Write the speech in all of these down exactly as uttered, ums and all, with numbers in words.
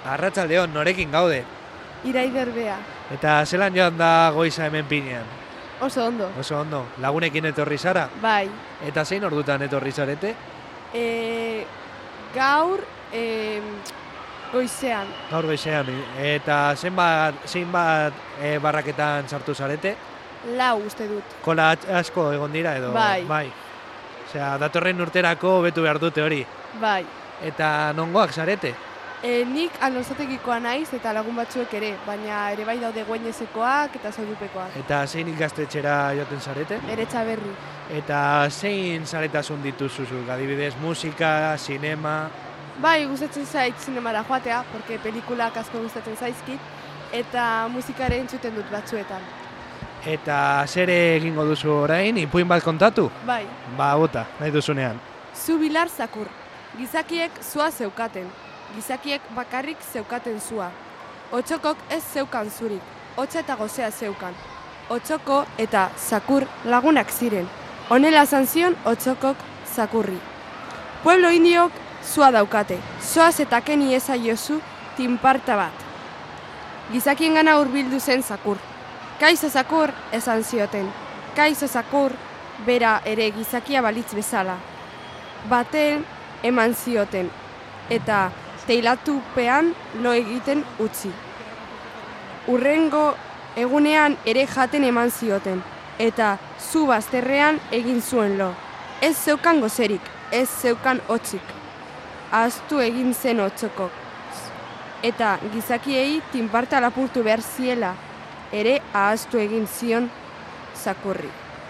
Arratsaldeon, norekin gaude? Iraider bea. Eta zelan joan da goiza hemen pinean? Oso ondo. Oso ondo. Lagunekin etorri zara? Bai. Eta zein ordutan etorri zarete? E, gaur e, goizean. Gaur goizean. Eta zenbat, zenbat e, barraketan sartu zarete? Lau uste dut. Kola asko egon dira edo? Bai. Bai. Osea, datorren urterako betu behar dute hori. Bai. Eta nongoak zarete? E, nik alonzategikoa naiz eta lagun batzuek ere, baina ere bai daude guainezekoak eta zaudupekoak. Eta zein ikastetxera joten zarete? Eretxa berri. Eta zein zaretasun dituzuzu? Adibidez, musika, sinema... Bai, gustatzen zait zinemara joatea, porque pelikulak asko gustatzen zaizkit, eta musikaren entzuten dut batzuetan. Eta zer egingo duzu orain, ipuin bat kontatu? Bai. Ba, bota, nahi duzunean. Zu bilar zakur. Gizakiek zua zeukaten. Gizakiek bakarrik zeukaten zua. Otxokok ez zeukan zurik. Hotza eta gozea zeukan. Otxoko eta zakur lagunak ziren. Honela zanzion otxokok zakurri. Pueblo indiok zua daukate. Zoaz eta keni eza jozu tinparta bat. Gizakien gana hurbildu zen zakur. Kaizo zakur esan zioten. Kaizo zakur bera ere gizakia balitz bezala. Baten eman zioten. Eta teilatupean lo egiten utzi. Urrengo egunean ere jaten eman zioten, eta zu bazterrean egin zuen lo. Ez zeukan gozerik, ez zeukan hotzik. Ahaztu egin zen otxokok. Eta gizakiei tinparta lapurtu behar ziela, ere ahaztu egin zion zakurri.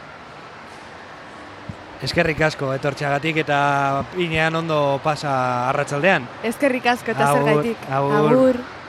Eskerrik asko etortxagatik eta pinean ondo pasa arratsaldean. Eskerrik asko eta Agur, zergaitik. agur. Agur.